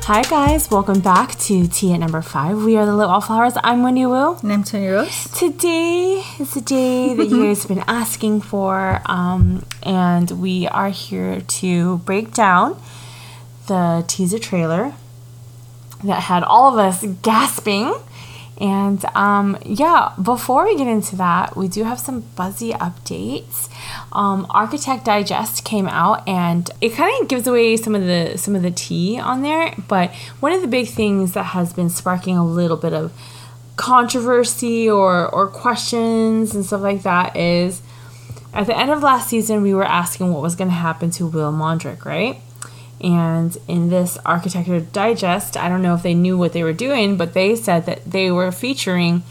Hi guys, welcome back to Tea at Number 5. We are the Little Wallflowers. I'm Wendy Wu. And I'm Tony Rose. Today is the day that you guys have been asking for, and we are here to break down the teaser trailer that had all of us gasping. And before we get into that, we do have some buzzy updates. Architect Digest came out, and it kind of gives away some of the tea on there. But one of the big things that has been sparking a little bit of controversy or questions and stuff like that is, at the end of last season, we were asking what was going to happen to Will Mondrick, right? And in this Architect Digest, I don't know if they knew what they were doing, but they said that they were featuring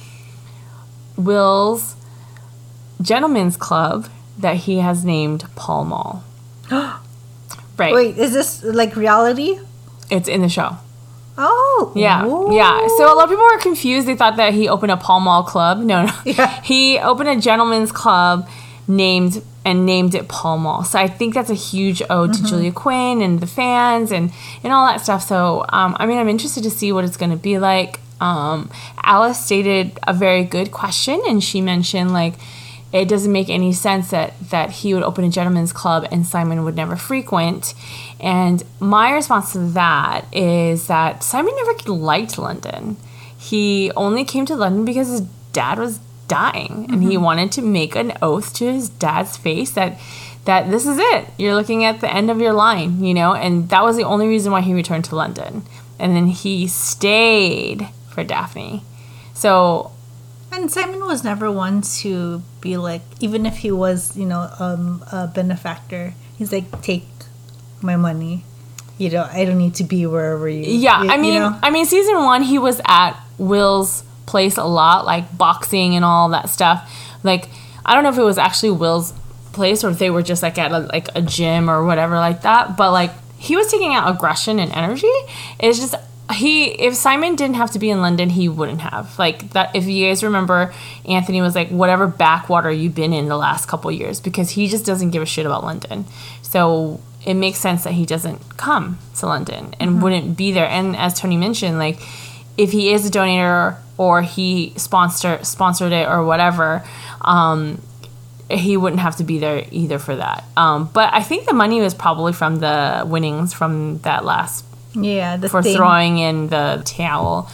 Will's gentleman's club that he has named Pall Mall. Right. Wait, is this like reality? It's in the show. Oh. Yeah. Ooh. Yeah. So a lot of people were confused. They thought that he opened a Pall Mall club. No. Yeah. He opened a gentleman's club named it Pall Mall. So I think that's a huge ode to Julia Quinn and the fans and all that stuff. So, I'm interested to see what it's going to be like. Alice stated a very good question, and she mentioned, like, it doesn't make any sense that he would open a gentleman's club and Simon would never frequent. And my response to that is that Simon never liked London. He only came to London because his dad was dying, and he wanted to make an oath to his dad's face that this is it. You're looking at the end of your line, and that was the only reason why he returned to London. And then he stayed for Daphne. So, and Simon was never one to be like, even if he was, a benefactor, he's like, take my money. I don't need to be wherever you. Yeah, I mean, season 1, he was at Will's place a lot, like boxing and all that stuff. Like, I don't know if it was actually Will's place or if they were just like at a gym or whatever like that, but like he was taking out aggression and energy. It's just if Simon didn't have to be in London, he wouldn't have. Like that, if you guys remember, Anthony was like, whatever backwater you've been in the last couple years, because he just doesn't give a shit about London. So it makes sense that he doesn't come to London and wouldn't be there. And as Tony mentioned, like, if he is a donator or he sponsored it or whatever, he wouldn't have to be there either for that. But I think the money was probably from the winnings from that last for throwing in the towel.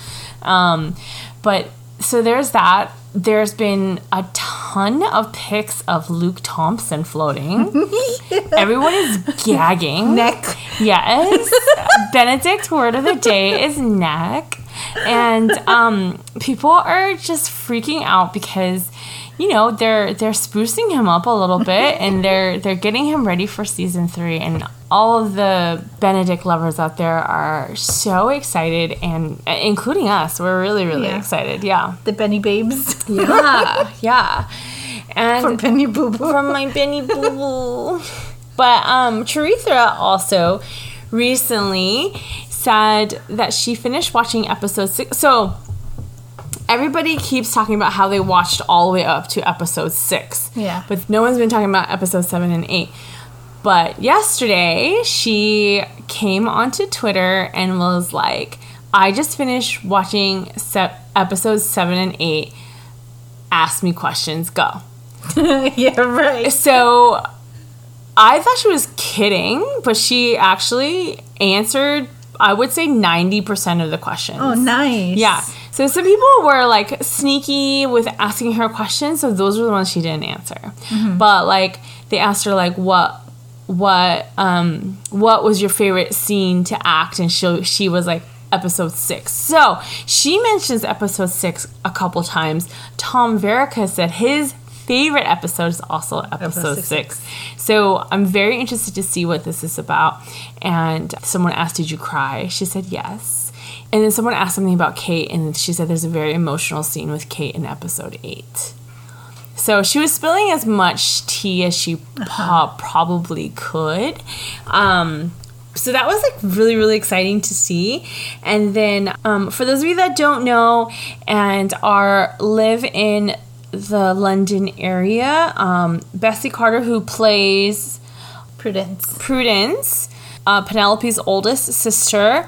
But so there's that. There's been a ton of pics of Luke Thompson floating. Everyone is gagging. Neck. Yes. Benedict word of the day is neck. And people are just freaking out because, they're sprucing him up a little bit, and they're getting him ready for season 3. And all of the Benedict lovers out there are so excited, and including us. We're really, really excited. Yeah. The Benny babes. Yeah. And from Benny Boo Boo. From my Benny Boo Boo. But Charitha also recently said that she finished watching episode 6. So everybody keeps talking about how they watched all the way up to episode 6. Yeah. But no one's been talking about episode 7 and 8. But yesterday, she came onto Twitter and was like, I just finished watching episodes 7 and 8. Ask me questions. Go. Yeah, right. So I thought she was kidding, but she actually answered, I would say, 90% of the questions. Oh, nice. Yeah. So some people were like sneaky with asking her questions, so those were the ones she didn't answer. But like they asked her like what was your favorite scene to act, and she was like episode 6. So she mentions episode 6 a couple times. Tom Verica said his favorite episode is also episode 6. So I'm very interested to see what this is about. And someone asked, did you cry? She said yes. And then someone asked something about Kate, and she said there's a very emotional scene with Kate in episode 8. So she was spilling as much tea as she probably could. So that was like really, really exciting to see. And then for those of you that don't know and live in the London area, Bessie Carter, who plays Prudence, Penelope's oldest sister,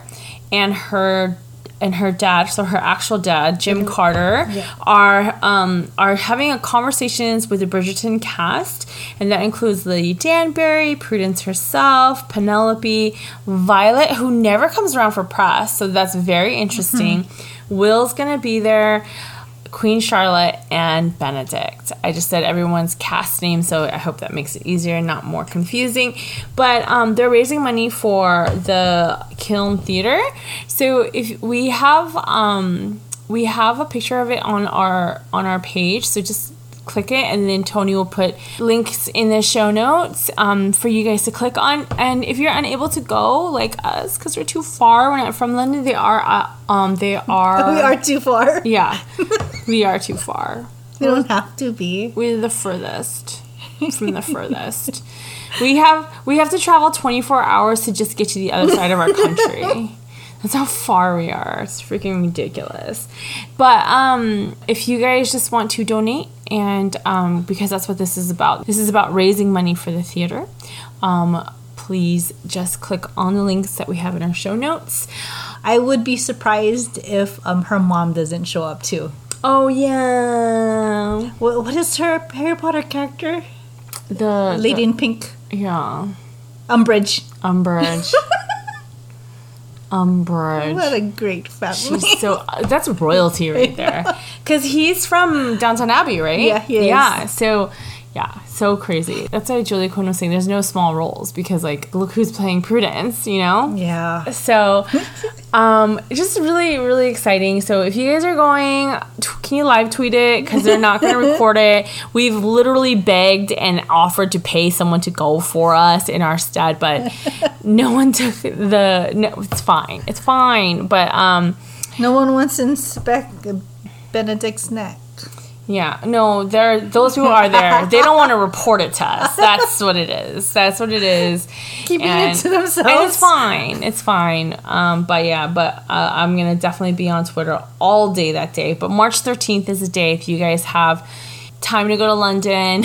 and her dad, so her actual dad, Jim Carter, are having a conversations with the Bridgerton cast, and that includes Lady Danbury, Prudence herself, Penelope, Violet, who never comes around for press, so that's very interesting. Will's gonna be there, Queen Charlotte, and Benedict. I just said everyone's cast name, so I hope that makes it easier and not more confusing. But they're raising money for the Kiln Theater. So if we have a picture of it on our page, so just click it, and then Tony will put links in the show notes for you guys to click on. And if you're unable to go, like us, because we're too far, we're not from London. We are too far. Yeah, we are too far. We don't have to be. We're the furthest from the furthest. We have to travel 24 hours to just get to the other side of our country. That's how far we are. It's freaking ridiculous. But if you guys just want to donate, and because that's what this is about. This is about raising money for the theater. Please just click on the links that we have in our show notes. I would be surprised if her mom doesn't show up too. Oh, yeah. What is her Harry Potter character? The lady in pink. Yeah. Umbridge. What a great family. That's royalty right there. Because he's from Downton Abbey, right? Yeah, he is. Yeah, so crazy. That's why Julia Quinn was saying there's no small roles, because, like, look who's playing Prudence, you know? Yeah. So, just really, really exciting. So, if you guys are going, can you live tweet it? Because they're not going to record it. We've literally begged and offered to pay someone to go for us in our stead, but no one took it's fine. It's fine. But, no one wants to inspect Benedict's neck. Yeah, no, those who are there, they don't want to report it to us. That's what it is. Keeping it to themselves. And it's fine. But I'm going to definitely be on Twitter all day that day. But March 13th is the day if you guys have time to go to London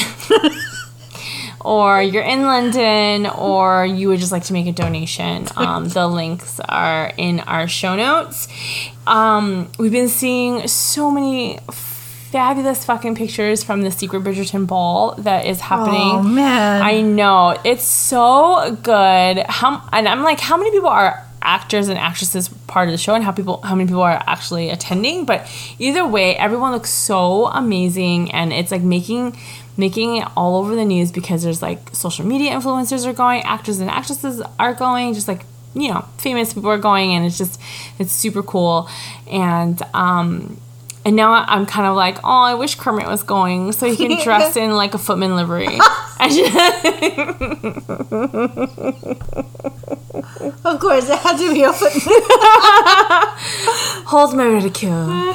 or you're in London or you would just like to make a donation. The links are in our show notes. We've been seeing so many fabulous fucking pictures from the Secret Bridgerton ball that is happening. Oh, man. I know. It's so good. And I'm like, how many people are actors and actresses part of the show, and how many people are actually attending? But either way, everyone looks so amazing, and it's like making it all over the news because there's like social media influencers are going, actors and actresses are going, just like, you know, famous people are going, and it's super cool. And now I'm kind of like, oh, I wish Kermit was going so he can dress in like a footman livery. Of course, it had to be a footman. Hold my ridicule.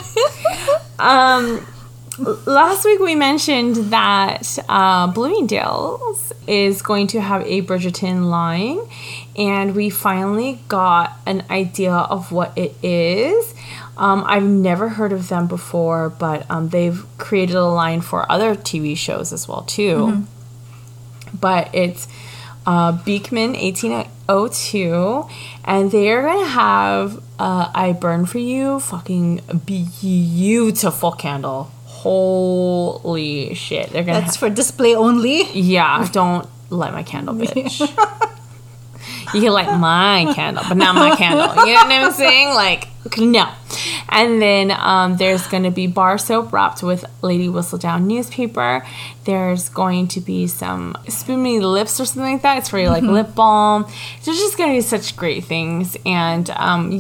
Last week we mentioned that Bloomingdale's is going to have a Bridgerton line, and we finally got an idea of what it is. I've never heard of them before, but they've created a line for other TV shows as well, too. Mm-hmm. But it's Beekman 1802, and they're going to have I Burn For You fucking beautiful candle. Holy shit. That's for display only? Yeah, don't light my candle, bitch. You can light my candle, but not my candle. You know what I'm saying? Like, no. And then there's going to be bar soap wrapped with Lady Whistledown newspaper. There's going to be some Spoon-Me lips or something like that. It's for your, like, lip balm. There's just going to be such great things. And,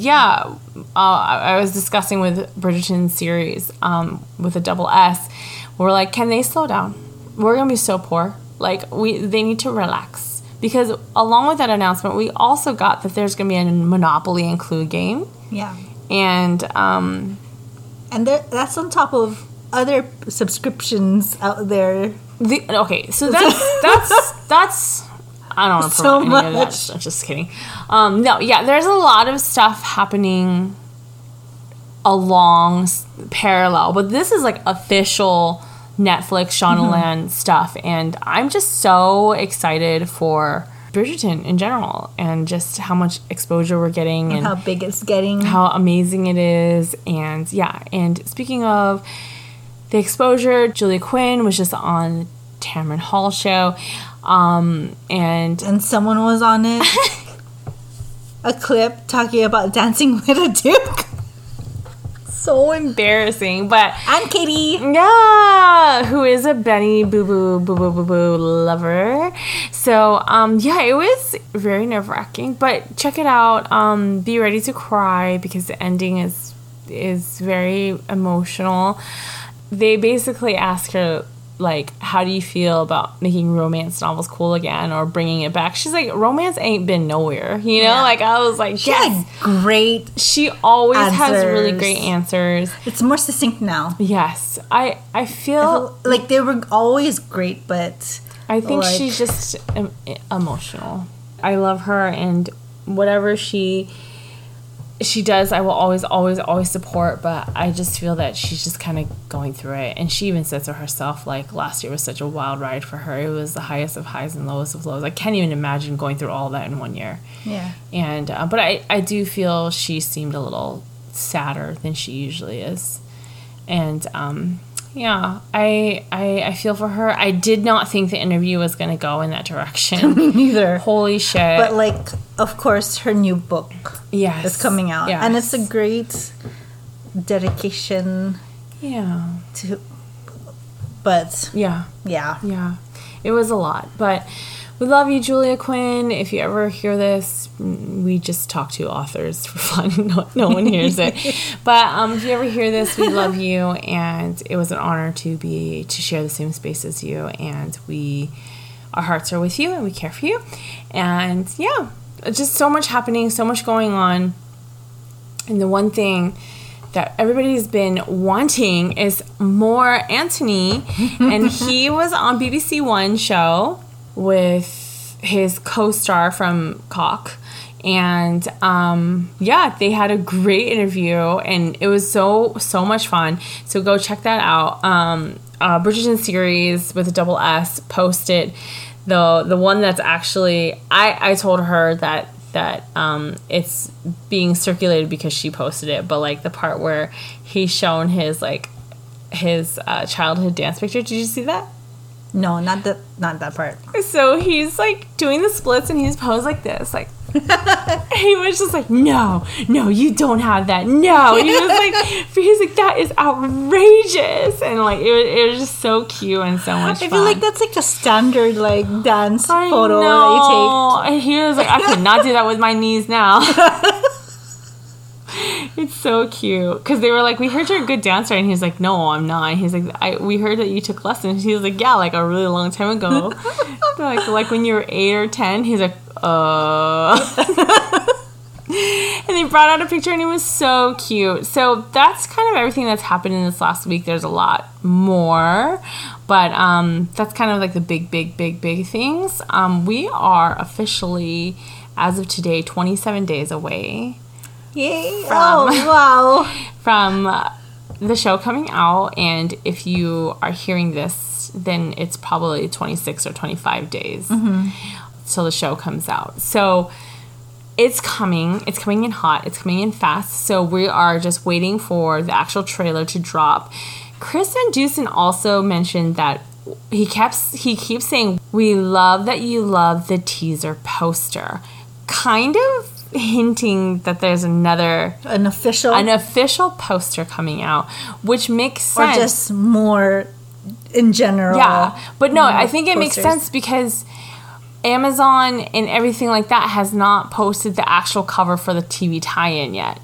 I was discussing with Bridgerton series with a double S. We're like, can they slow down? We're going to be so poor. Like, they need to relax. Because along with that announcement, we also got that there's going to be a Monopoly and Clue game. Yeah. And that's on top of other subscriptions out there. So that's I don't want to promote any of that. I'm just kidding. There's a lot of stuff happening along parallel, but this is like official Netflix Shondaland stuff, and I'm just so excited for Bridgerton in general, and just how much exposure we're getting, and how big it's getting, how amazing it is. And yeah, and speaking of the exposure, Julia Quinn was just on Tamron Hall show, and someone was on it. A clip talking about dancing with a duke. So embarrassing, but and Katie, yeah, who is a Benny Boo Boo lover. So yeah, it was very nerve-wracking, but check it out. Be ready to cry because the ending is very emotional. They basically ask her, like, how do you feel about making romance novels cool again or bringing it back? She's like, romance ain't been nowhere, you know? Yeah. Like, I was like, she had great She always has really great answers. It's more succinct now. Yes. I feel like they were always great, but I think she's just emotional. I love her, and whatever she does, I will always support, but I just feel that she's just kind of going through it. And she even said so herself, like, last year was such a wild ride for her. It was the highest of highs and lowest of lows. I can't even imagine going through all that in 1 year. Yeah. And but I do feel she seemed a little sadder than she usually is. And yeah, I feel for her. I did not think the interview was going to go in that direction. Me neither. Holy shit. But, like, of course, her new book is coming out. Yes. And it's a great dedication. Yeah. But. Yeah. Yeah. Yeah. It was a lot. But we love you, Julia Quinn. If you ever hear this, we just talk to authors for fun. No one hears it. But if you ever hear this, we love you, and it was an honor to share the same space as you. And our hearts are with you, and we care for you. And yeah, just so much happening, so much going on. And the one thing that everybody's been wanting is more Anthony, and he was on BBC One show with his co-star from Cock, and yeah, they had a great interview, and it was so much fun. So go check that out. Bridgerton series with a double S posted the one that's actually I told her that it's being circulated because she posted it, but like the part where he's shown his childhood dance picture. Did you see that? No, not that part. So he's like doing the splits and he's posed like this, like he was just like, no, you don't have that. No, and he's like, that is outrageous, and like it was just so cute and so much fun. I feel like that's like a standard like dance photo that you take. And he was like, I could not do that with my knees now. It's so cute because they were like, we heard you're a good dancer, and he's like, no, I'm not. And he's like, we heard that you took lessons. He was like, yeah, like a really long time ago. like when you were 8 or 10. He's like, and they brought out a picture, and it was so cute. So that's kind of everything that's happened in this last week. There's a lot more, but that's kind of like the big things. We are officially, as of today, 27 days away. Yay! Wow! From the show coming out, and if you are hearing this, then it's probably 26 or 25 days till the show comes out. So it's coming. It's coming in hot. It's coming in fast. So we are just waiting for the actual trailer to drop. Chris Van Dusen also mentioned that he keeps saying, "We love that you love the teaser poster," kind of hinting that there's an official poster coming out, which makes sense. Or just more in general. Yeah, but no, I think it makes sense because Amazon and everything like that has not posted the actual cover for the TV tie-in yet.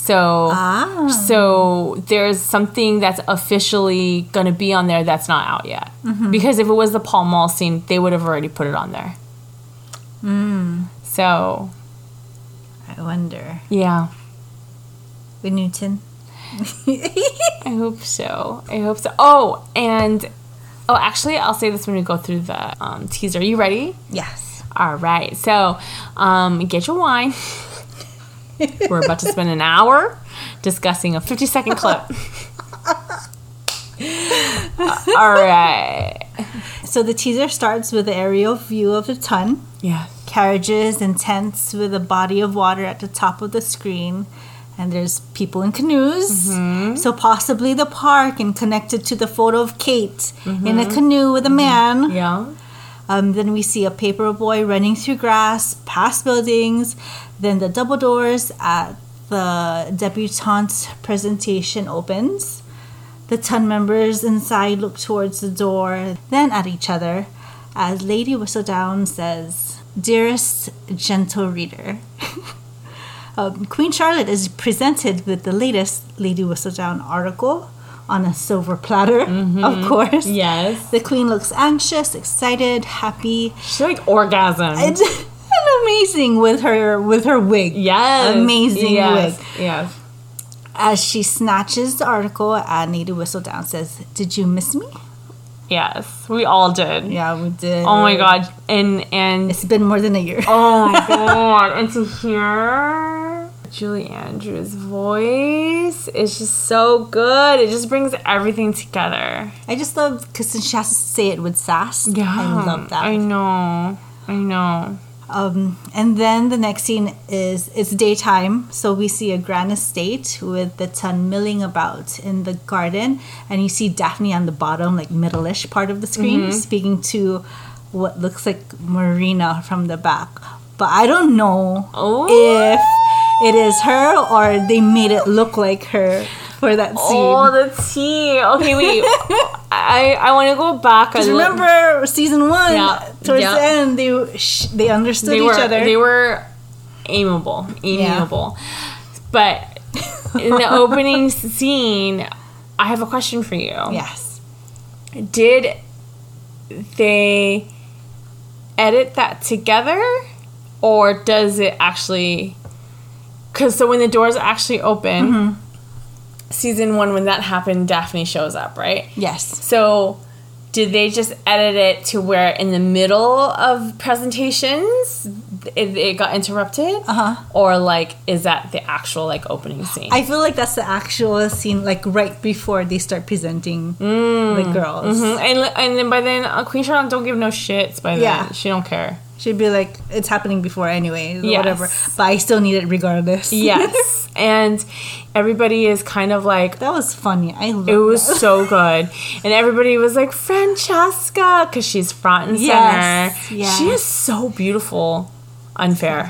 So there's something that's officially going to be on there that's not out yet. Because if it was the Pall Mall scene, they would have already put it on there. So I wonder. Yeah. With Newton? I hope so. Oh, actually, I'll say this when we go through the teaser. Are you ready? Yes. All right. So, get your wine. We're about to spend an hour discussing a 50-second clip. All right. So the teaser starts with the aerial view of the ton. Yeah. Carriages and tents with a body of water at the top of the screen. And there's people in canoes. So possibly the park, and connected to the photo of Kate in a canoe with a man. Yeah. Then we see a paper boy running through grass, past buildings. Then the double doors at the debutante presentation opens. The ton members inside look towards the door, then at each other, as Lady Whistledown says, "Dearest gentle reader." Queen Charlotte is presented with the latest Lady Whistledown article on a silver platter, of course. Yes. The Queen looks anxious, excited, happy. She's like orgasm. It's amazing with her wig. Yes. Amazing wig. Yes. As she snatches the article, and Lady Whistledown says, "Did you miss me?" Yes. We all did. Yeah, we did. Oh my god. And It's been more than a year. oh my god. And to hear Julie Andrews' voice is just so good. It just brings everything together. I just love, because she has to say it with sass. Yeah. I love that. I know. And then the next scene is, it's daytime, so we see a grand estate with the ton milling about in the garden, and you see Daphne on the bottom, like middle-ish part of the screen, speaking to what looks like Marina from the back. But I don't know if it is her or they made it look like her for that scene. Oh, the tea. Okay, wait. I want to go back. Because remember, season 1, towards Yeah. the end, they understood each other. They were amiable. But in the opening scene, I have a question for you. Yes. Did they edit that together? Or does it actually... Because so when the doors actually open, season 1, when that happened, Daphne shows up, right? Yes. So did they just edit it to where in the middle of presentations it got interrupted? Or like is that the actual like opening scene? I feel like that's the actual scene, like right before they start presenting the girls. And then by then Queen Charlotte don't give no shits by then. Yeah. She don't care. She'd be like, it's happening before anyway, Yes. whatever. But I still need it regardless. Yes. And everybody is kind of like, That was funny. I love it was that. so good. And everybody was like, Francesca, because she's front and center. Yes, yes. She is so beautiful. Unfair.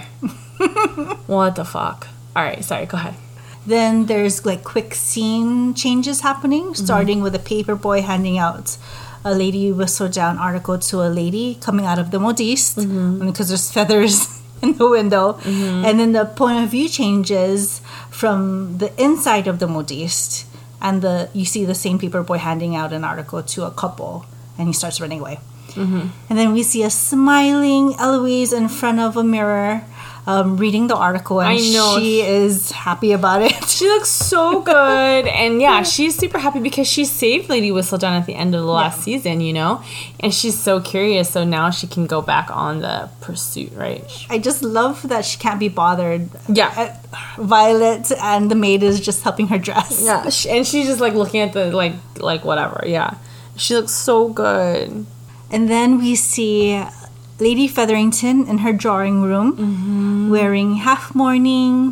What the fuck? All right, sorry, go ahead. Then there's like quick scene changes happening, starting with a paper boy handing out a Lady Whistledown article to a lady coming out of the modiste, because there's feathers in the window. And then the point of view changes from the inside of the modiste, and you see the same paper boy handing out an article to a couple, and he starts running away. And then we see a smiling Eloise in front of a mirror, reading the article, and I know. she is happy about it. She looks so good. And yeah, she's super happy because she saved Lady Whistledown at the end of the last season, you know? And she's so curious, so now she can go back on the pursuit, right? I just love that she can't be bothered. Yeah. Violet and the maid is just helping her dress. Yeah, and she's just like looking at the, like whatever, yeah. She looks so good. And then we see Lady Featherington in her drawing room, wearing half mourning,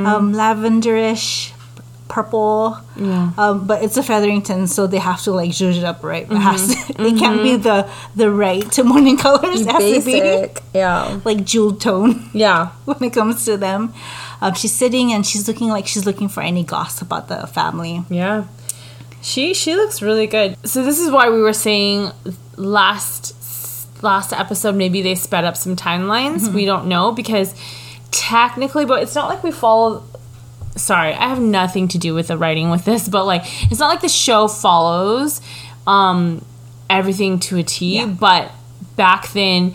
lavenderish, purple. Yeah. But it's a Featherington, so they have to like zhuzh it up, right? It can't be the right mourning colors. It has to be Yeah. like jewel tone Yeah. when it comes to them. She's sitting and she's looking like she's looking for any gossip about the family. Yeah. She looks really good. So this is why we were saying last episode maybe they sped up some timelines. We don't know because technically, but it's not like we follow. Sorry, I have nothing to do with the writing with this, but like it's not like the show follows everything to a T. Yeah. But back then,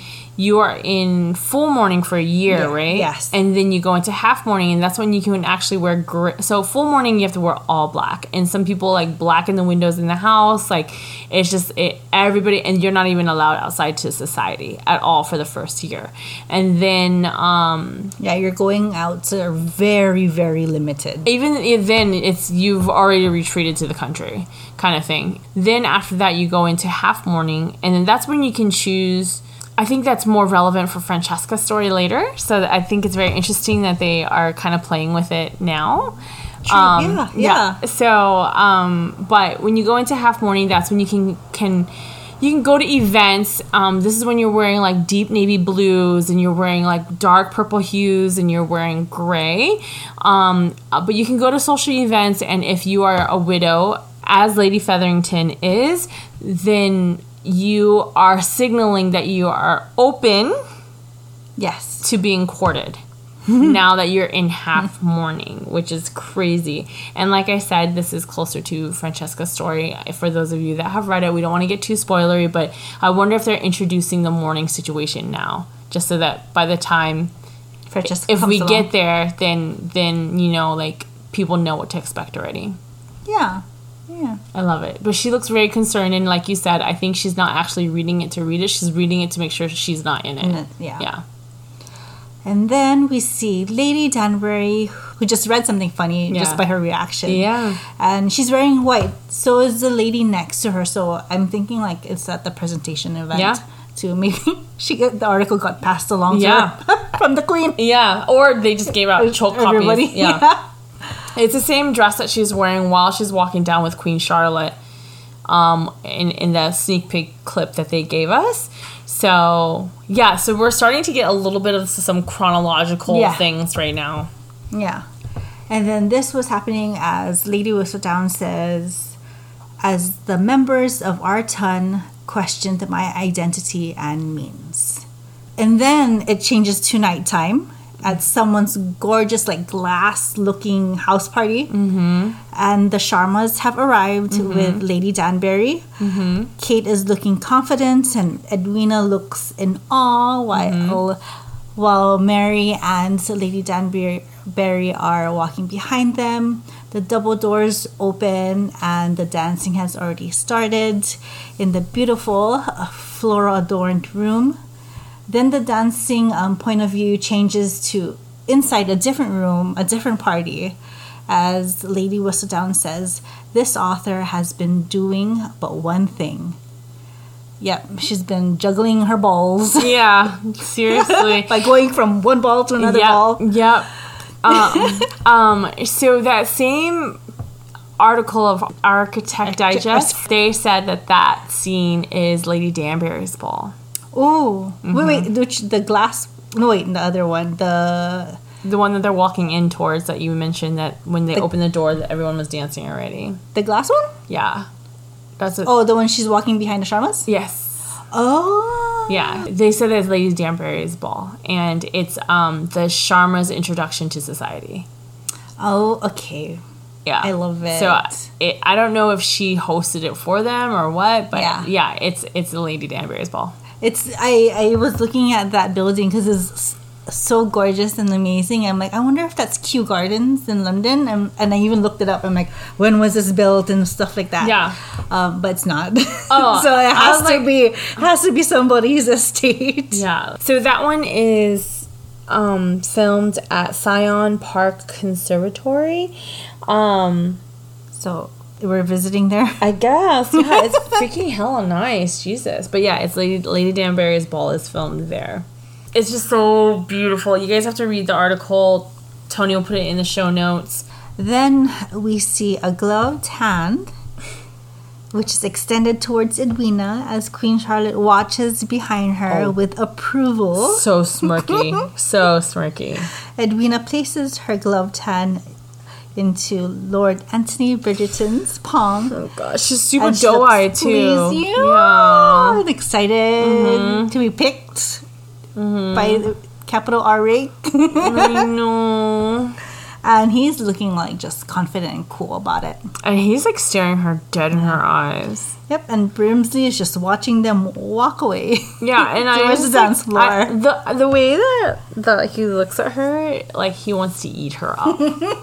you are in full mourning for a year, right? Yes. And then you go into half mourning, and that's when you can actually wear gray. So full mourning, you have to wear all black, and some people like blacken the windows in the house. Like it's just everybody, and you're not even allowed outside to society at all for the first year. And then you're going out to very, very limited. even then, it's you've already retreated to the country, kind of thing. Then after that, you go into half mourning, and then that's when you can choose. I think that's more relevant for Francesca's story later. So I think it's very interesting that they are kind of playing with it now. True. Yeah. So, but when you go into half mourning, that's when you can go to events. This is when you're wearing like deep navy blues, and you're wearing like dark purple hues, and you're wearing gray. But you can go to social events, and if you are a widow, as Lady Featherington is, then you are signaling that you are open Yes. to being courted now that you're in half mourning, which is crazy. And like I said, this is closer to Francesca's story. For those of you that have read it, we don't want to get too spoilery, but I wonder if they're introducing the mourning situation now, just so that by the time Francesca if comes we along. get there, then you know, like people know what to expect already. Yeah. I love it. But she looks very concerned, and like you said, I think she's not actually reading it to read it. She's reading it to make sure she's not in it. Yeah. And then we see Lady Danbury, who just read something funny just by her reaction. Yeah. And she's wearing white. So is the lady next to her. So I'm thinking like it's at the presentation event. Yeah. Too. Maybe the article got passed along to her from the Queen. Yeah. Or they just gave out choke Everybody. copies. Yeah. It's the same dress that she's wearing while she's walking down with Queen Charlotte in the sneak peek clip that they gave us. So, yeah, so we're starting to get a little bit of some chronological things right now. Yeah. And then this was happening as Lady Whistledown says, as the members of our ton questioned my identity and means. And then it changes to nighttime at someone's gorgeous, like, glass-looking house party. Mm-hmm. And the Sharmas have arrived with Lady Danbury. Mm-hmm. Kate is looking confident, and Edwina looks in awe, while Mary and Lady Danbury are walking behind them. The double doors open, and the dancing has already started in the beautiful floral-adorned room. Then the dancing point of view changes to inside a different room, a different party. As Lady Whistledown says, this author has been doing but one thing. Yep, she's been juggling her balls. Yeah, seriously. By going from one ball to another ball. Yep. So that same article of Architect Digest, they said that scene is Lady Danbury's ball. Oh, wait, the glass? No, wait, the other one, the one that they're walking in towards that you mentioned that when they opened the door that everyone was dancing already. The glass one? Yeah, that's it. Oh, the one she's walking behind the Sharmas? Yes. Oh. Yeah, they said it's Lady Danbury's ball, and it's the Sharma's introduction to society. Oh, okay. Yeah, I love it. So I don't know if she hosted it for them or what, but yeah it's the Lady Danbury's ball. I was looking at that building because it's so gorgeous and amazing. I'm like, I wonder if that's Kew Gardens in London. And I even looked it up. I'm like, when was this built and stuff like that. Yeah. But it's not. Oh, so it has to be somebody's estate. Yeah. So that one is filmed at Scion Park Conservatory. So we're visiting there. I guess. Yeah, it's freaking hella nice. Jesus. But yeah, it's Lady Danbury's ball is filmed there. It's just so beautiful. You guys have to read the article. Tony will put it in the show notes. Then we see a gloved hand, which is extended towards Edwina as Queen Charlotte watches behind her with approval. So smirky. So smirky. Edwina places her gloved hand into Lord Anthony Bridgerton's palm. Oh gosh, she's super doe-eyed too. Yeah. And excited to be picked by the capital R rate. I know. And he's looking like just confident and cool about it. And he's like staring her dead in her eyes. Yep, and Brimsley is just watching them walk away. Yeah, and I was the dance floor. The way that he looks at her, like he wants to eat her up.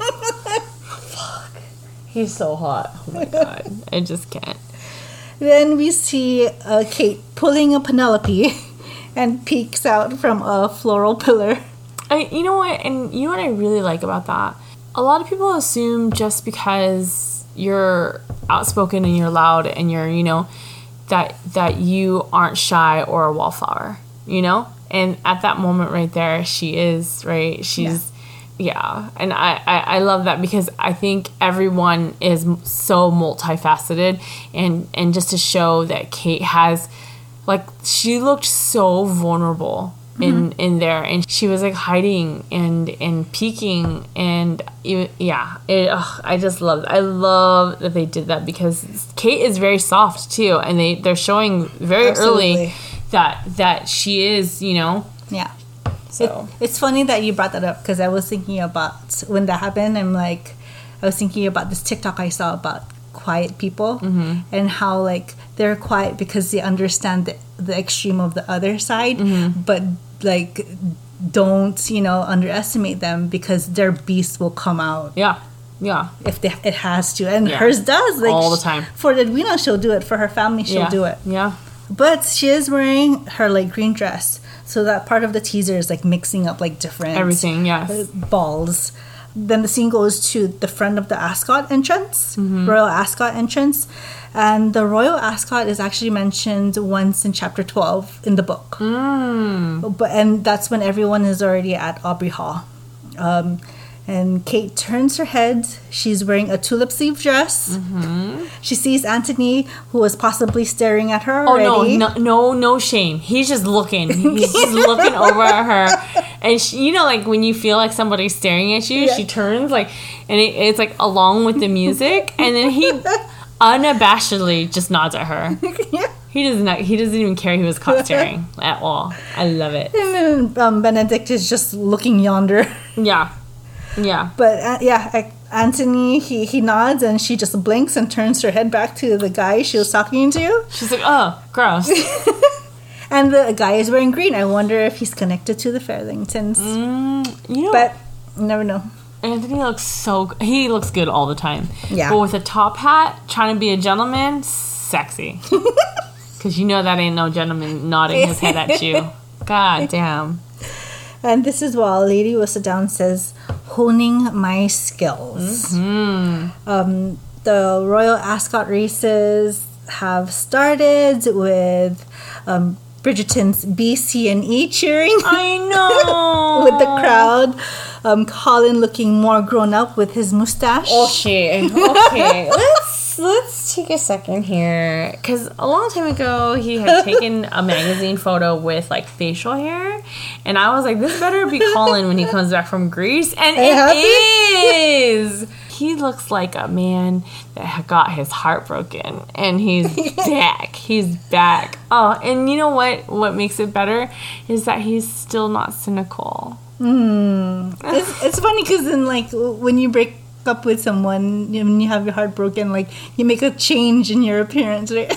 Fuck, he's so hot. Oh my god, I just can't. Then we see Kate pulling a Penelope and peeks out from a floral pillar. You know what I really like about that? A lot of people assume just because you're outspoken and you're loud and you're, that you aren't shy or a wallflower, And at that moment right there, she is, right? She's, yeah. And I love that because I think everyone is so multifaceted and just to show that Kate has, like, she looked so vulnerable in there, and she was like hiding and peeking, and I just love it. I love that they did that because Kate is very soft too, and they're showing very early that she is, Yeah. So it's funny that you brought that up because I was thinking about when that happened. I was thinking about this TikTok I saw about quiet people and how like they're quiet because they understand the extreme of the other side, but like don't underestimate them because their beast will come out. Yeah. If it has to, and hers does, like all the time. For Edwina, she'll do it. For her family, she'll do it. Yeah. But she is wearing her like green dress, so that part of the teaser is like mixing up like different everything. Yes. Balls. Then the scene goes to the front of the Ascot entrance, Royal Ascot entrance. And the Royal Ascot is actually mentioned once in chapter 12 in the book. And that's when everyone is already at Aubrey Hall. And Kate turns her head. She's wearing a tulip sleeve dress. She sees Anthony, who was possibly staring at her already. No shame. He's just looking. He's just looking over at her. And she, like when you feel like somebody's staring at you, she turns like, and it's like along with the music, and then he unabashedly just nods at her. He doesn't even care he was caught staring at all. I love it. And then Benedict is just looking yonder. Yeah. But Anthony, he nods and she just blinks and turns her head back to the guy she was talking to. She's like, oh, gross. And the guy is wearing green. I wonder if he's connected to the Fairlingtons. But you never know. Anthony he looks good all the time. Yeah. But with a top hat, trying to be a gentleman, sexy. Because that ain't no gentleman nodding his head at you. God damn. And this is while Lady Whistledown says, honing my skills. The Royal Ascot races have started with Bridgerton's B, C, and E cheering. I know. With the crowd. Colin looking more grown up with his mustache. Okay. Let's take a second here, because a long time ago he had taken a magazine photo with like facial hair, and I was like, this better be Colin when he comes back from Greece, and it is. He looks like a man that got his heart broken, and he's back. He's back. Oh, and you know what makes it better is that he's still not cynical. It's funny because then like when you break up with someone, when you have your heart broken, like you make a change in your appearance, right?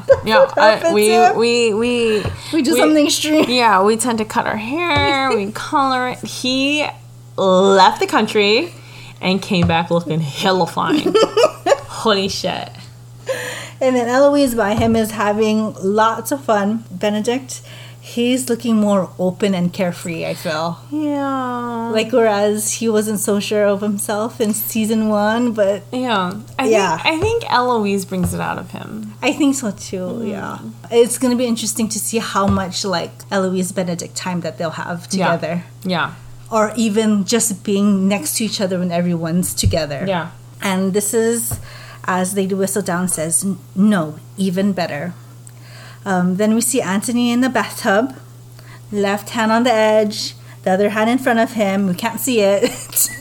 We do something extreme. Yeah, we tend to cut our hair, we color it. He left the country and came back looking hella fine. Holy shit. And then Eloise by him is having lots of fun. Benedict, he's looking more open and carefree, I feel. Yeah. Like, whereas he wasn't so sure of himself in season 1, but... Yeah. I think Eloise brings it out of him. I think so, too, yeah. It's going to be interesting to see how much, like, Eloise-Benedict time that they'll have together. Yeah. Or even just being next to each other when everyone's together. Yeah. And this is, as Lady Whistledown says, no, even better. Then we see Anthony in the bathtub, left hand on the edge, the other hand in front of him. We can't see it.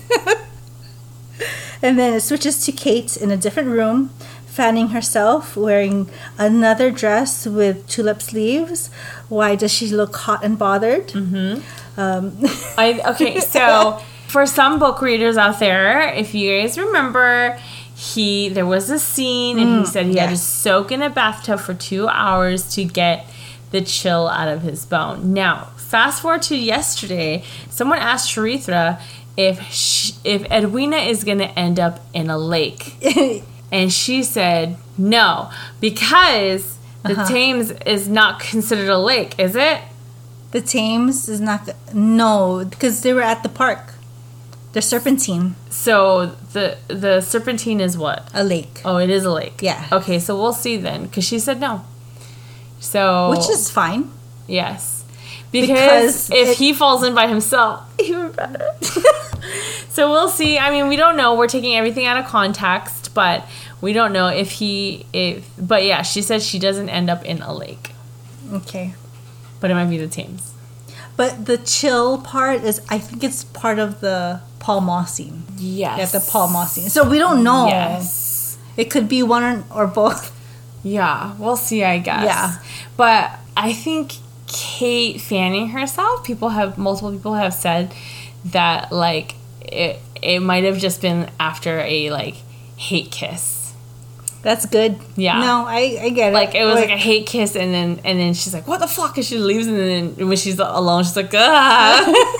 And then it switches to Kate in a different room, fanning herself, wearing another dress with tulip sleeves. Why does she look hot and bothered? Okay, so For some book readers out there, if you guys remember, there was a scene and he said he had to soak in a bathtub for 2 hours to get the chill out of his bone. Now, fast forward to yesterday, someone asked Charithra if Edwina is going to end up in a lake. And she said no, because the Thames is not considered a lake, is it? The Thames is not... No, because they were at the park. The Serpentine. So the Serpentine is what? A lake. Oh, it is a lake. Yeah. Okay, so we'll see then, because she said no. So... Which is fine. Yes. Because if he falls in by himself, even better. So we'll see. I mean, we don't know. We're taking everything out of context, but we don't know but yeah, she said she doesn't end up in a lake. Okay. But it might be the Thames. But the chill part is, I think it's part of the Paul Moss scene. Yes. Yeah, the Paul Moss scene. So we don't know. Yes. It could be one or both. Yeah, we'll see, I guess. Yeah. But I think Kate fanning herself, multiple people have said that, like, it might have just been after a, like, hate kiss. That's good. Yeah. No, I get it. Like, it was like a hate kiss, and then she's like, what the fuck? And she leaves, and then when she's alone, she's like, ah.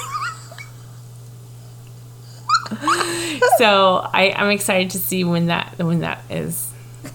So I'm excited to see when that is.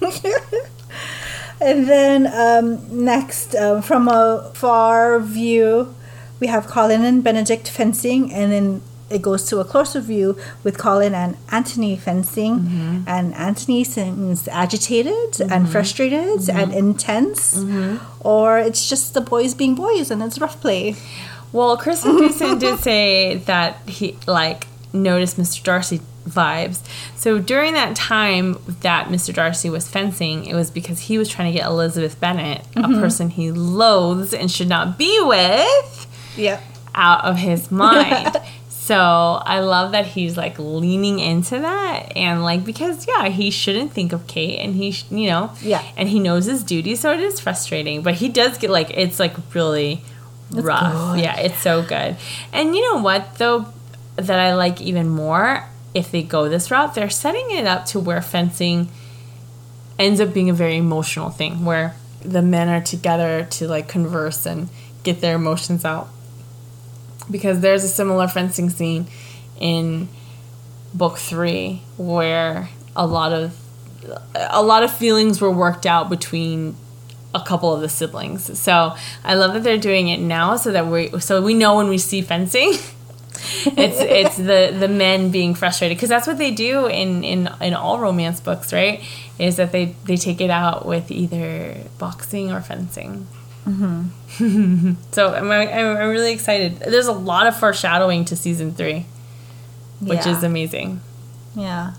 And then next, from a far view, we have Colin and Benedict fencing, and then it goes to a closer view with Colin and Anthony fencing. Mm-hmm. And Anthony seems agitated and frustrated and intense, or it's just the boys being boys and it's rough play. Well, Kristen Dixon did say that he noticed Mr. Darcy vibes. So during that time that Mr. Darcy was fencing, it was because he was trying to get Elizabeth Bennet, a person he loathes and should not be with, out of his mind. So I love that he's like leaning into that, and like, because he shouldn't think of Kate, and he and he knows his duty, so it is frustrating, but he does get like, it's like really rough. Good. Yeah, it's so good. And you know what though, that I like even more, if they go this route, they're setting it up to where fencing ends up being a very emotional thing, where the men are together to like converse and get their emotions out. Because there's a similar fencing scene in book 3 where a lot of feelings were worked out between a couple of the siblings. So I love that they're doing it now, so we know when we see fencing, it's the men being frustrated, because that's what they do in all romance books, right? Is that they take it out with either boxing or fencing. Mm-hmm. So I'm really excited. There's a lot of foreshadowing to season 3, which is amazing. Yeah.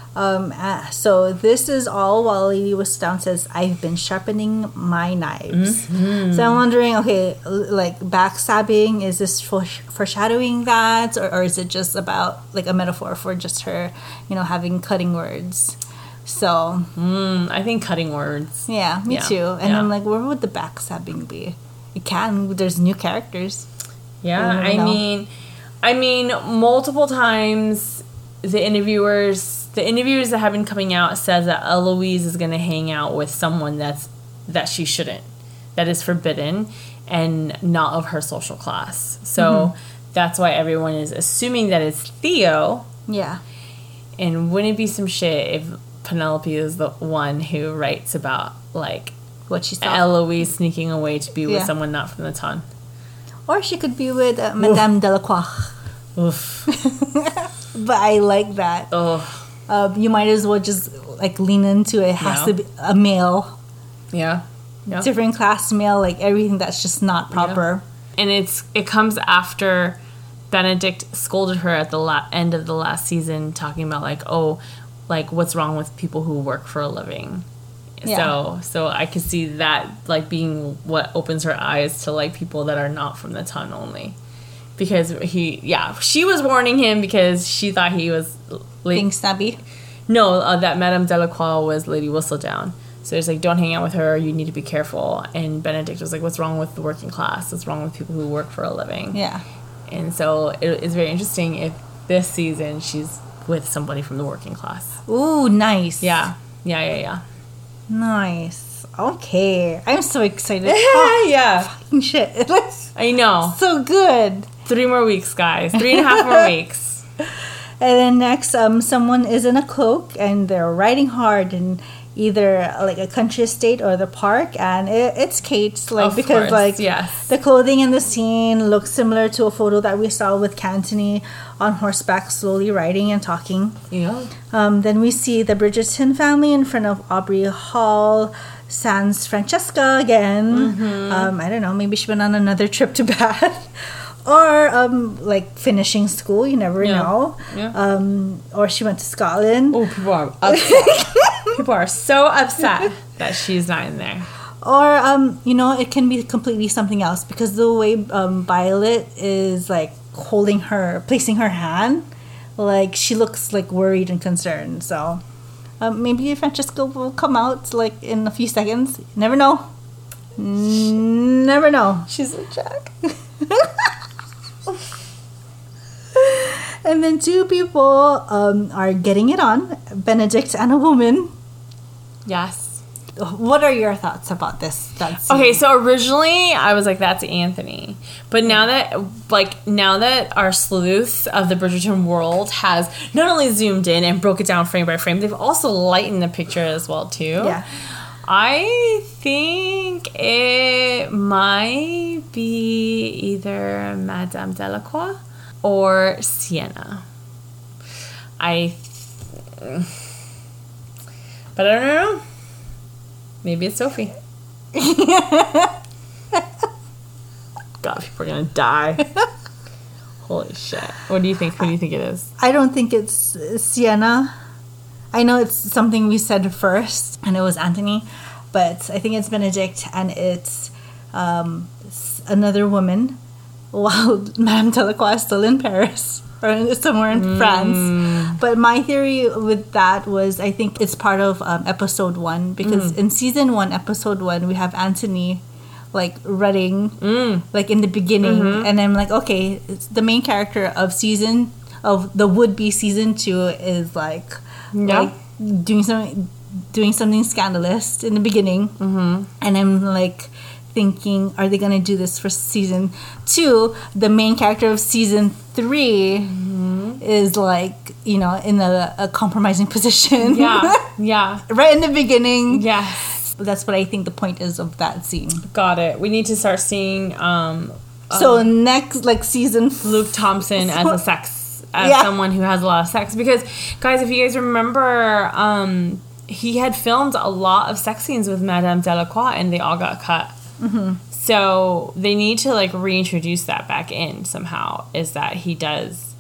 So this is all while Lady Whistledown says, I've been sharpening my knives. Mm-hmm. So I'm wondering, okay, like backstabbing, is this foreshadowing that, or is it just about like a metaphor for just her, having cutting words? So I think cutting words. Yeah, me too. And I'm like, where would the backstabbing be? It can. There's new characters. Yeah, I mean, multiple times the interviewers that have been coming out says that Eloise is going to hang out with someone that she shouldn't, that is forbidden and not of her social class. So that's why everyone is assuming that it's Theo. Yeah. And wouldn't it be some shit if Penelope is the one who writes about like what she saw, Eloise sneaking away to be with someone not from the ton? Or she could be with Madame Delacroix. Oof. But I like that. You might as well just like lean into it. Has to be a male. Yeah. Different class male, like everything that's just not proper. Yeah. And it comes after Benedict scolded her at the end of the last season, talking about like what's wrong with people who work for a living. Yeah. So I could see that like being what opens her eyes to like people that are not from the ton only. Because she was warning him because she thought he was being snobby. No, that Madame Delacroix was Lady Whistledown. So it's like, don't hang out with her, you need to be careful. And Benedict was like, what's wrong with the working class? What's wrong with people who work for a living? Yeah. And so it's very interesting if this season she's with somebody from the working class. Ooh, nice. Yeah. Nice. Okay. I'm so excited. Yeah. Fucking shit. It looks I know. so good. 3 more weeks, guys. 3.5 more weeks. And then next, someone is in a cloak and they're riding hard in either like a country estate or the park, and it's Kate, like, Of because course, like yes. the clothing in the scene looks similar to a photo that we saw with Cantony on horseback, slowly riding and talking. Yeah. Then we see the Bridgerton family in front of Aubrey Hall. Sans Francesca again. I don't know, maybe she went on another trip to Bath. Or like finishing school, you never know. Yeah. Or she went to Scotland. Oh, people are upset. People are so upset that she's not in there. Or it can be completely something else, because the way Violet is like placing her hand, like she looks like worried and concerned. So maybe Francesca will come out like in a few seconds. Never know. Never know. She's a jack. And then 2 people are getting it on, Benedict and a woman. Yes. What are your thoughts about this? Okay, so originally I was like, that's Anthony. But now that our sleuth of the Bridgerton world has not only zoomed in and broke it down frame by frame, they've also lightened the picture as well too. Yeah. I think it might be either Madame Delacroix or Sienna. But I don't know. Maybe it's Sophie. God, people are gonna die. Holy shit. What do you think? Who do you think it is? I don't think it's Sienna. I know it's something we said first, and it was Anthony, but I think it's Benedict, and it's another woman, while Madame Delacroix is still in Paris or somewhere in France. But my theory with that was, I think it's part of episode 1, because in season 1, episode 1, we have Anthony like running like in the beginning, and I'm like, okay, it's the main character of the would-be season 2 is like doing something scandalous in the beginning, and I'm like thinking, are they gonna do this for season 2? The main character of season 3 is like, in a compromising position. Yeah. Right in the beginning. Yes. That's what I think the point is of that scene. Got it. We need to start seeing so next, like, season Luke Thompson as someone who has a lot of sex, because guys, if you guys remember, he had filmed a lot of sex scenes with Madame Delacroix and they all got cut. So they need to like reintroduce that back in somehow, is that he does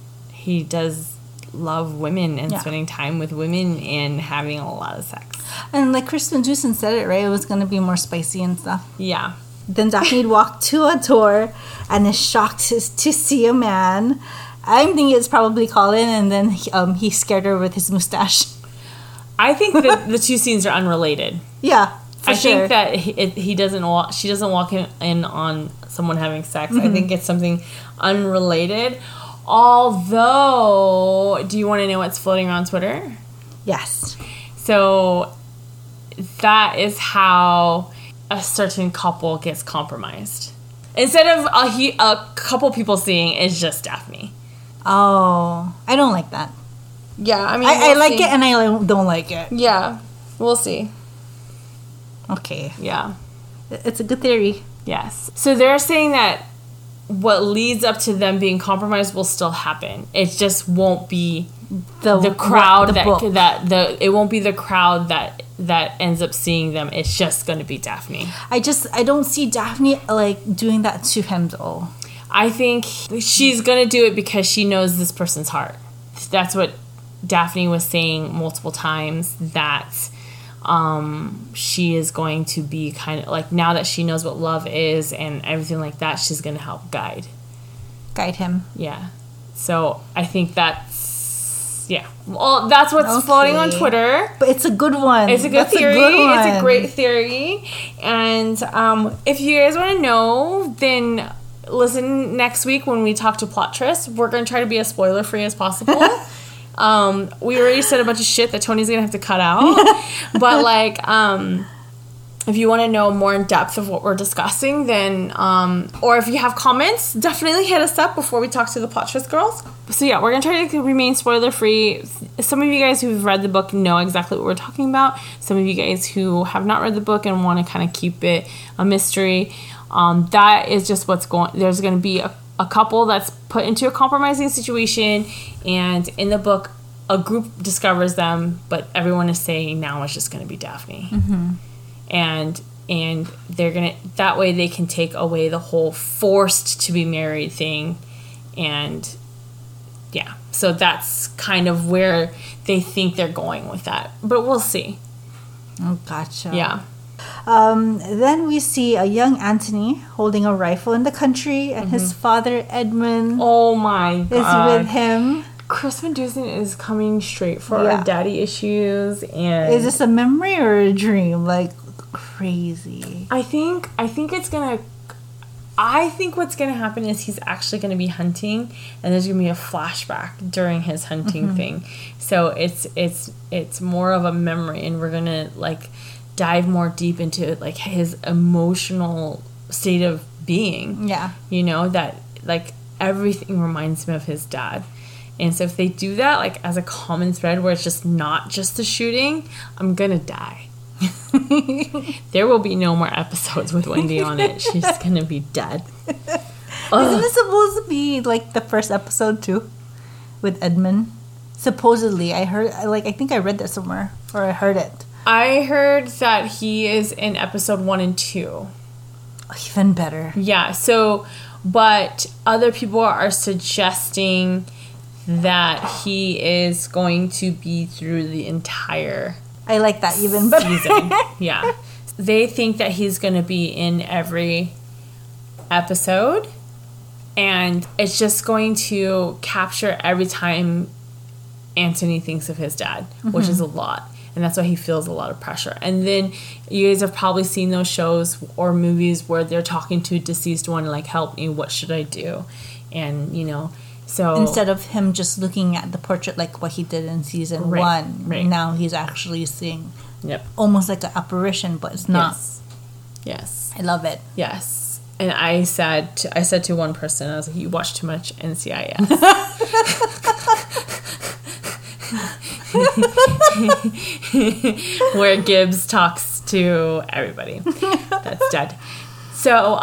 love women and spending time with women and having a lot of sex. And like Kristen Jusen said it, right? It was going to be more spicy and stuff. Yeah. Then Daphne walked to a door and is shocked to see a man. I'm thinking it's probably Colin, and then he scared her with his mustache. I think that the 2 scenes are unrelated. Yeah, I think that she doesn't walk in on someone having sex. I think it's something unrelated. Although, do you want to know what's floating around Twitter? Yes. So that is how a certain couple gets compromised. Instead of a couple people seeing, it's just Daphne. Oh, I don't like that. Yeah, I mean, I like it and I don't like it. Yeah, we'll see. Okay. Yeah. It's a good theory. Yes. So they're saying that what leads up to them being compromised will still happen. It just won't be the crowd it won't be the crowd that ends up seeing them. It's just going to be Daphne. I don't see Daphne like doing that to him though. I think she's going to do it because she knows this person's heart. That's what Daphne was saying multiple times, that she is going to be kind of like, now that she knows what love is and everything like that, she's going to help guide him. Yeah. So I think that's what's floating on Twitter. But it's a good one. It's a good theory. It's a great theory. And if you guys want to know, then listen next week when we talk to Plot Twist. We're going to try to be as spoiler free as possible. We already said a bunch of shit that Tony's going to have to cut out. But, like, if you want to know more in depth of what we're discussing, then, or if you have comments, definitely hit us up before we talk to the Plot Twist girls. So yeah, we're going to try to remain spoiler free. Some of you guys who've read the book know exactly what we're talking about. Some of you guys who have not read the book and want to kind of keep it a mystery, that is just what's going, there's going to be a couple that's put into a compromising situation, and in the book, a group discovers them, but everyone is saying now it's just going to be Daphne. Mm-hmm. And they're gonna, that way they can take away the whole forced to be married thing. And yeah, so that's kind of where they think they're going with that, but we'll see. Oh, gotcha. Yeah. Then we see a young Anthony holding a rifle in the country, and his father Edmund oh my God. is with him. Chris Van Dusen is coming straight for our daddy issues. And is this a memory or a dream? Like, crazy. I think it's gonna, I think what's gonna happen is he's actually gonna be hunting, and there's gonna be a flashback during his hunting thing. So it's more of a memory, and we're gonna like dive more deep into like his emotional state of being. Yeah. You know, that like everything reminds him of his dad. And so if they do that like as a common thread where it's just not just the shooting, I'm gonna die. There will be no more episodes with Wendy on it. She's gonna be dead. Isn't it supposed to be like the first episode too, with Edmund? Supposedly, I heard. I think I read that somewhere, or I heard it. I heard that he is in episode 1 and 2. Even better. Yeah. So, but other people are suggesting that he is going to be through the entire. I like that even better. Season. Yeah. They think that he's going to be in every episode, and it's just going to capture every time Anthony thinks of his dad, which is a lot. And that's why he feels a lot of pressure. And then you guys have probably seen those shows or movies where they're talking to a deceased one, like, help me, what should I do? And, you know, so instead of him just looking at the portrait like what he did in season 1, now he's actually seeing almost like an apparition, but it's not. Yes. I love it. Yes. And I said to one person, I was like, you watch too much NCIS. Where Gibbs talks to everybody that's dead. So,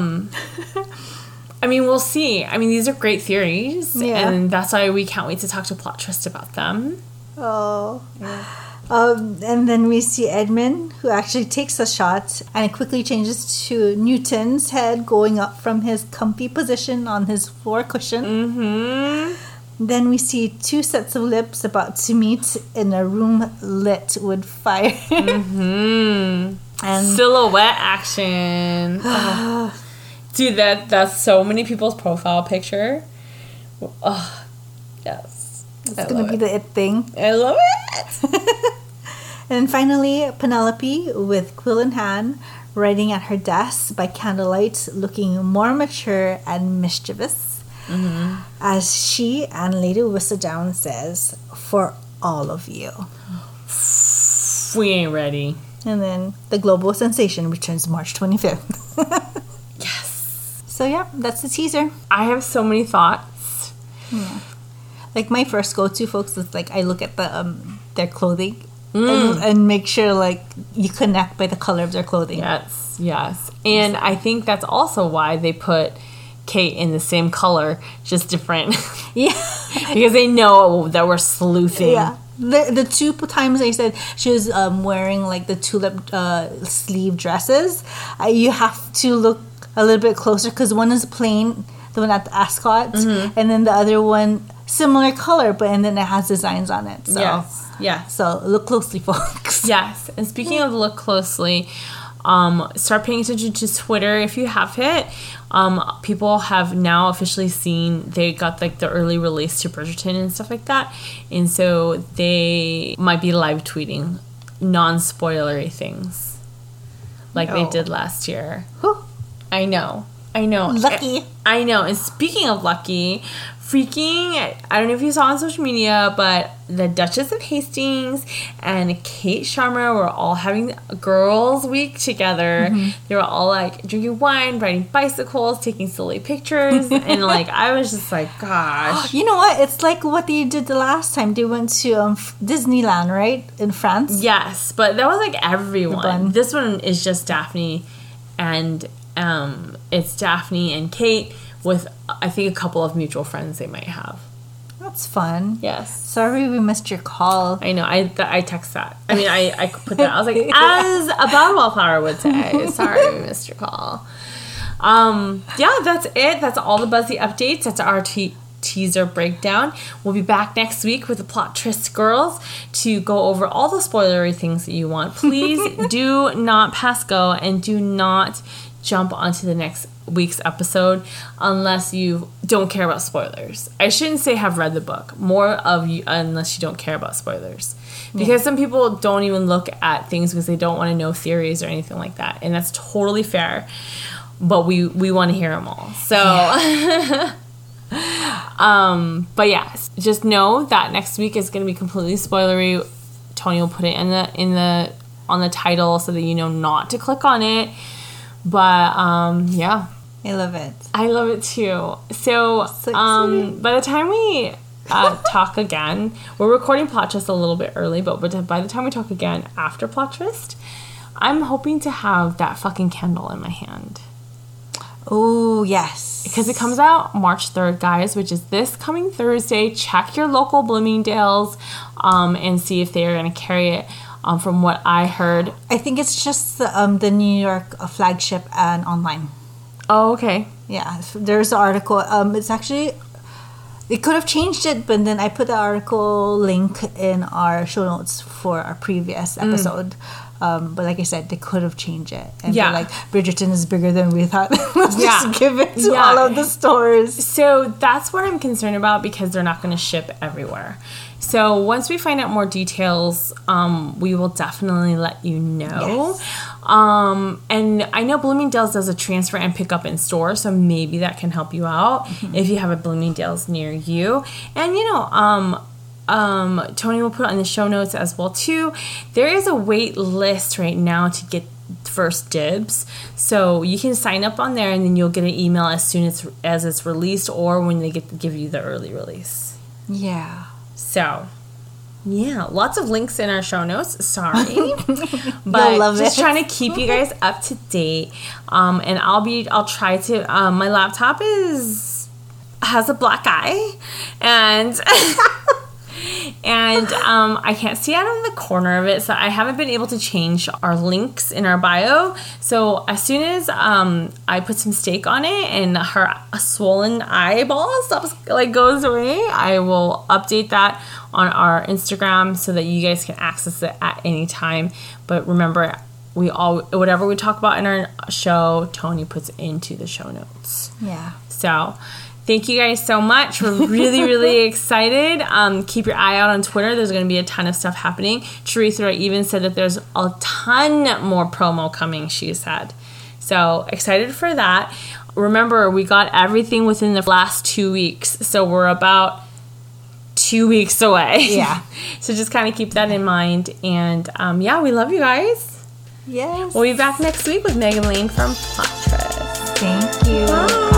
I mean, we'll see. I mean, these are great theories, and that's why we can't wait to talk to Plot Twist about them. Oh. Yeah. And then we see Edmund, who actually takes a shot, and it quickly changes to Newton's head going up from his comfy position on his floor cushion. Mm-hmm. Then we see 2 sets of lips about to meet in a room lit with fire. Mm-hmm. And silhouette action. Oh. Dude, that's so many people's profile picture. Oh, yes. It's going to be the it thing. I love it. And finally, Penelope, with quill in hand, writing at her desk by candlelight, looking more mature and mischievous. Mm-hmm. As she and Lady Whistledown says, for all of you. We ain't ready. And then the global sensation returns March 25th. So yeah, that's the teaser. I have so many thoughts. Yeah. Like my first go-to, folks, is like I look at the their clothing and make sure like you connect by the color of their clothing. Yes. And I think that's also why they put Kate in the same color, just different. Yeah. Because they know that we're sleuthing. Yeah. The 2 times I said she was wearing like the tulip sleeve dresses, you have to look a little bit closer because one is plain, the one at the Ascot, and then the other one similar color, and then it has designs on it. So so look closely, folks. Yes. And speaking of look closely, start paying attention to Twitter if you have it. People have now officially seen they got like the early release to Bridgerton and stuff like that, and so they might be live tweeting non-spoilery things like they did last year. Whew. I know. I know. Lucky. I know. And speaking of Lucky, I don't know if you saw on social media, but the Duchess of Hastings and Kate Sharma were all having girls' week together. They were all like drinking wine, riding bicycles, taking silly pictures, and like I was just like, gosh. You know what? It's like what they did the last time. They went to Disneyland, right, in France. Yes, but that was like everyone. Everyone. This one is just Daphne, and it's Daphne and Kate with I think a couple of mutual friends they might have. That's fun. Yes. Sorry we missed your call. I know. I text that. I mean, I put that. I was like, as a bad wallflower would say. Sorry, we missed your call. Yeah, that's it. That's all the Buzzy updates. That's our teaser breakdown. We'll be back next week with the Plot Twist Girls to go over all the spoilery things that you want. Please do not pass go and do not jump onto the next week's episode unless you don't care about spoilers. I shouldn't say have read the book. More of you unless you don't care about spoilers. Because some people don't even look at things because they don't want to know theories or anything like that. And that's totally fair. But we want to hear them all. So but yeah, just know that next week is going to be completely spoilery. Tony will put it on the title so that you know not to click on it. But yeah, I love it. I love it too. So by the time we talk again, we're recording Plot Twist a little bit early, but by the time we talk again after Plot Twist, I'm hoping to have that fucking Kindle in my hand. Oh, yes. Because it comes out March 3rd, guys, which is this coming Thursday. Check your local Bloomingdale's and see if they're going to carry it. From what I heard. I think it's just the New York flagship and online. Oh, okay. Yeah, there's an article. It's actually... They could have changed it, but then I put the article link in our show notes for our previous episode. But like I said, they could have changed it. And they're like, Bridgerton is bigger than we thought. Let's just give it to all of the stores. So that's what I'm concerned about because they're not going to ship everywhere. So once we find out more details, we will definitely let you know. Yes. And I know Bloomingdale's does a transfer and pick up in store, so maybe that can help you out if you have a Bloomingdale's near you. And you know, Tony will put it in the show notes as well too. There is a wait list right now to get first dibs, so you can sign up on there, and then you'll get an email as soon as it's released, or when they give you the early release. Yeah. So, yeah, lots of links in our show notes. Sorry, but just trying to keep you guys up to date. And I'll try to. My laptop has a black eye, and and I can't see out of the corner of it, so I haven't been able to change our links in our bio. So as soon as I put some steak on it and her swollen eyeball goes away, I will update that on our Instagram so that you guys can access it at any time. But remember, whatever we talk about in our show, Tony puts into the show notes. Yeah. So thank you guys so much. We're really, really excited. Keep your eye out on Twitter. There's going to be a ton of stuff happening. Teresa even said that there's a ton more promo coming, she said. So excited for that. Remember, we got everything within the last 2 weeks. So we're about 2 weeks away. Yeah. So just kind of keep that in mind. And yeah, we love you guys. Yes. We'll be back next week with Megan Lane from Plot Twist. Thank you. Bye.